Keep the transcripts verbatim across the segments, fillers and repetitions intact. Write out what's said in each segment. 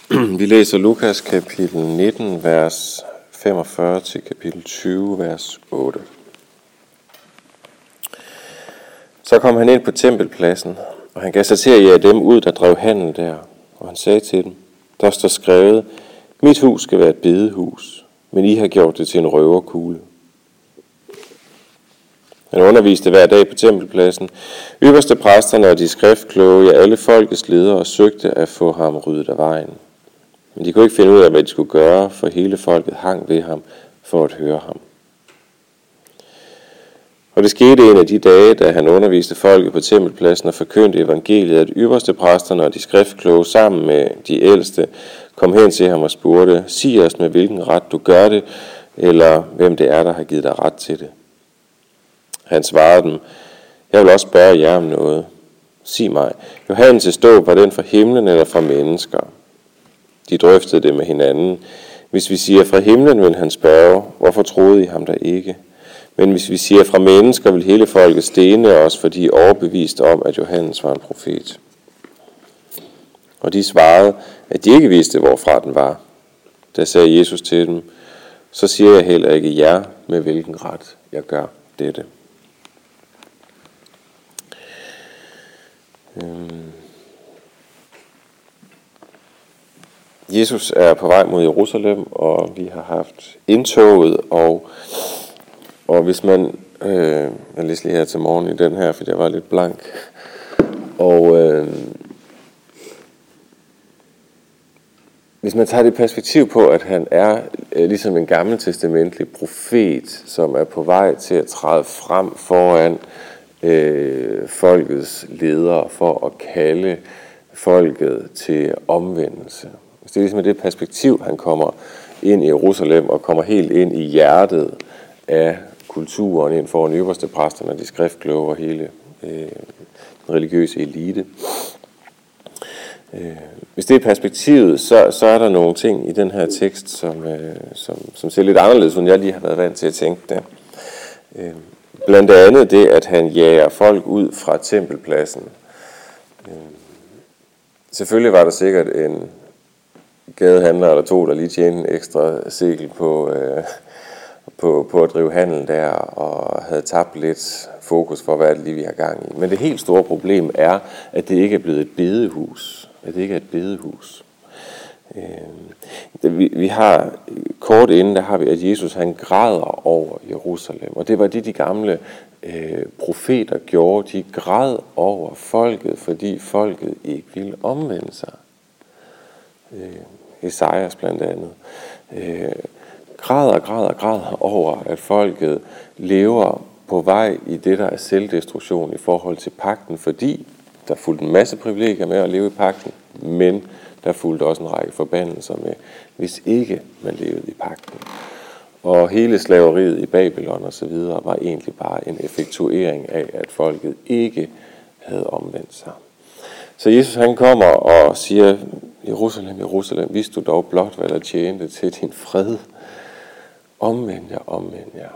Vi læser Lukas kapitel nitten, vers femogfyrre til kapitel tyve, vers otte. Så kom han ind på tempelpladsen, og han gav sig til at jage dem ud, der drev handel der. Og han sagde til dem, der står skrevet, mit hus skal være et bedehus, men I har gjort det til en røverkugle. Han underviste hver dag på tempelpladsen. Ypperste præsterne og de skriftkloge, ja, alle folkets ledere, søgte at få ham ryddet af vejen. Men de kunne ikke finde ud af, hvad de skulle gøre, for hele folket hang ved ham for at høre ham. Og det skete en af de dage, da han underviste folket på tempelpladsen og forkyndte evangeliet, at ypperste præsterne og de skriftkloge sammen med de ældste kom hen til ham og spurgte, sig os med hvilken ret du gør det, eller hvem det er, der har givet dig ret til det. Han svarede dem, jeg vil også spørge jer om noget. Sig mig, Johannes' dåb, var den fra himlen eller fra mennesker? De drøftede det med hinanden. Hvis vi siger fra himlen, vil han spørge, hvorfor troede I ham der ikke? Men hvis vi siger fra mennesker, vil hele folket stene os, for de er overbevist om, at Johannes var en profet. Og de svarede, at de ikke vidste, hvorfra den var. Da sagde Jesus til dem, så siger jeg heller ikke jer, med hvilken ret jeg gør dette. Jesus er på vej mod Jerusalem, og vi har haft indtoget, og, og hvis man, øh, jeg læste lige her til morgen i den her, fordi jeg var lidt blank, og øh, hvis man tager det perspektiv på, at han er øh, ligesom en gammeltestamentlig profet, som er på vej til at træde frem foran øh, folkets ledere for at kalde folket til omvendelse. Det er ligesom det perspektiv, han kommer ind i Jerusalem og kommer helt ind i hjertet af kulturen inden for den ypperste præsterne og de skriftkloge og hele øh, den religiøse elite. Øh, hvis det er perspektivet, så, så er der nogle ting i den her tekst, som, øh, som, som ser lidt anderledes, end jeg lige har været vant til at tænke det. Øh, blandt andet det, at han jager folk ud fra tempelpladsen. Øh, selvfølgelig var der sikkert en gadehandler eller to, der lige tjente en ekstra sekel på, øh, på, på at drive handel der, og havde tabt lidt fokus for, hvad det lige vi har gang i. Men det helt store problem er, at det ikke er blevet et bedehus. At det ikke er et bedehus. Øh, vi, vi har kort inden, der har vi, at Jesus han græder over Jerusalem. Og det var det, de gamle øh, profeter gjorde. De græd over folket, fordi folket ikke ville omvende sig. Øh, Esajas blandt andet, øh, græder, græder, græder over, at folket lever på vej i det, der er selvdestruktion i forhold til pagten, fordi der fulgte en masse privilegier med at leve i pagten, men der fulgte også en række forbandelser med, hvis ikke man levede i pagten. Og hele slaveriet i Babylon og så videre var egentlig bare en effektuering af, at folket ikke havde omvendt sig. Så Jesus han kommer og siger, Jerusalem, Jerusalem, vidste du dog blot, hvad der tjente til din fred. Omvend jer, omvend jer.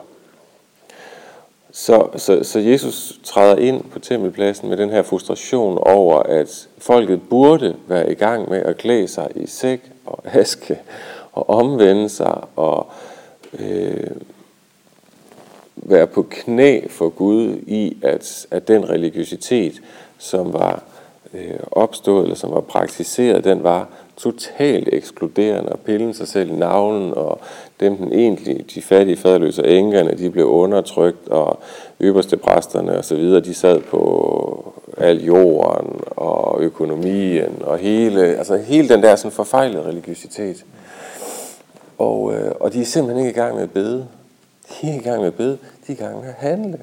Så, så, så Jesus træder ind på tempelpladsen med den her frustration over, at folket burde være i gang med at klæde sig i sæk og aske og omvende sig og øh, være på knæ for Gud i, at, at den religiøsitet, som var øh, opstået eller som var praktiseret, den var totalt ekskluderende og pillen sig selv i navlen, og dem den egentlig, de fattige faderløse enkerne, de blev undertrykt, og ypperste præsterne og så videre, de sad på al jorden og økonomien og hele, altså hele den der sådan forfejlede religiøsitet. Og, øh, og de er simpelthen ikke i gang med at bede. De er ikke i gang med at bede, de er i gang med at handle.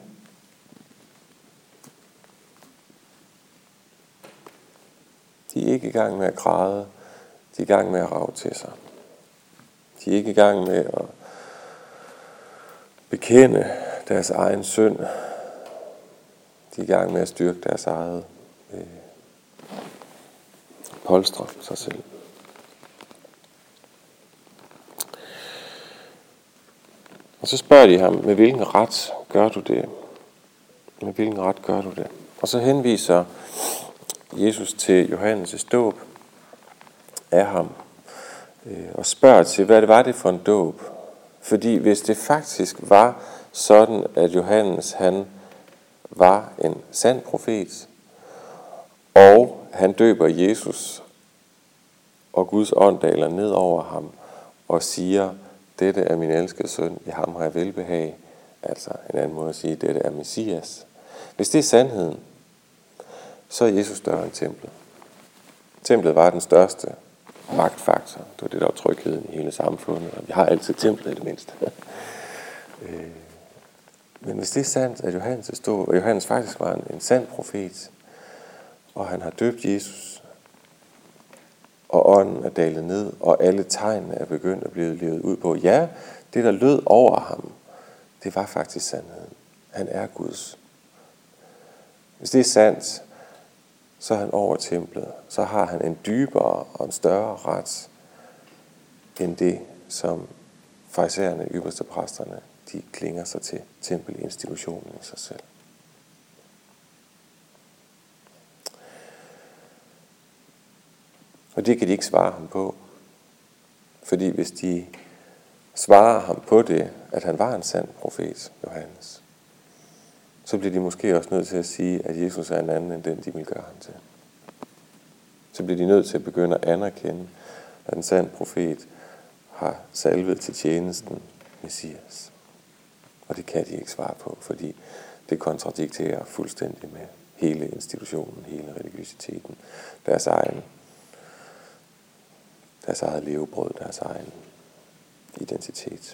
De er ikke i gang med at græde, de er i gang med at rage til sig. De er ikke i gang med at bekende deres egen synd. De er i gang med at styrke deres eget øh, polstre sig selv. Og så spørger de ham, med hvilken ret gør du det? Med hvilken ret gør du det? Og så henviser Jesus til Johannes' dåb af ham. og spørger til, hvad det var det for en dåb. Fordi hvis det faktisk var sådan, at Johannes han var en sand profet, og han døber Jesus, og Guds ånd daler ned over ham og siger, dette er min elskede søn, i ham har jeg velbehag. Altså en anden måde at sige, dette er Messias. Hvis det er sandheden, så er Jesus større end templet. Templet var den største magtfaktor. Det var det, der var trygheden i hele samfundet. Og vi har altid templet i det mindste. Men hvis det er sandt, at Johannes stod, og Johannes faktisk var en, en sand profet, og han har døbt Jesus, og ånden er dalet ned, og alle tegnene er begyndt at blive levet ud på. Ja, det der lød over ham, det var faktisk sandheden. Han er Guds. Hvis det er sandt, så er han over templet. Så har han en dybere og en større ret, end det, som farisæerne, ypperste præsterne, de klinger sig til tempelinstitutionen i sig selv. Og det kan de ikke svare ham på. Fordi hvis de svarer ham på det, at han var en sand profet, Johannes, så bliver de måske også nødt til at sige, at Jesus er en anden end den, de vil gøre ham til. Så bliver de nødt til at begynde at anerkende, at en sand profet har salvet til tjenesten Messias. Og det kan de ikke svare på, fordi det kontradikterer fuldstændig med hele institutionen, hele religiøsiteten, deres egen, deres eget levebrød, deres egen identitet.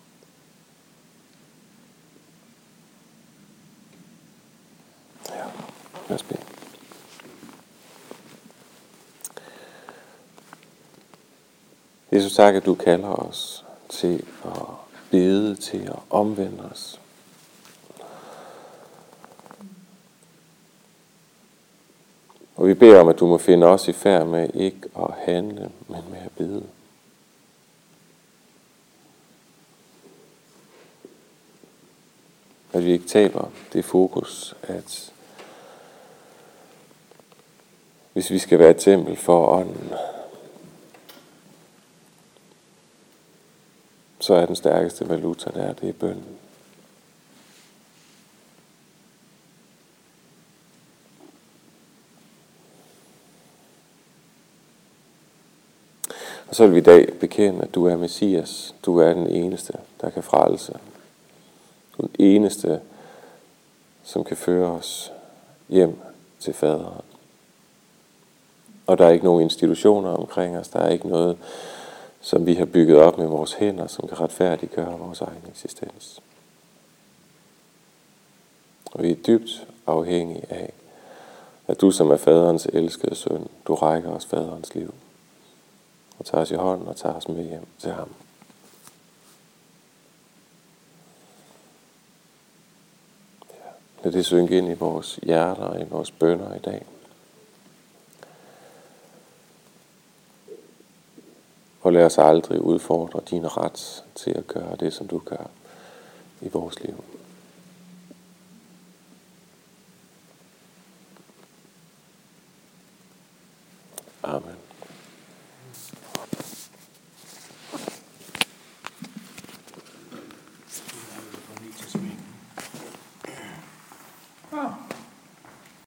Ja, lad os bede. Jesus, tak, at du kalder os til at bede, til at omvende os. Og vi beder om, at du må finde os i færd med ikke at handle, men med at bede. At vi ikke taber det fokus, at hvis vi skal være et tempel for ånden, så er den stærkeste valuta der, det er bønnen. Og så vil vi i dag bekende, at du er Messias. Du er den eneste, der kan frelse. Du er den eneste, som kan føre os hjem til faderen. Og der er ikke nogen institutioner omkring os. Der er ikke noget, som vi har bygget op med vores hænder, som kan retfærdiggøre vores egen eksistens. Og vi er dybt afhængige af, at du, som er faderens elskede søn, du rækker os faderens liv. Og tager os i hånden og tager os med hjem til ham. Ja. Lad det synke ind i vores hjerter og i vores bønner i dag. Og lad os aldrig udfordre din ret til at gøre det, som du gør i vores liv.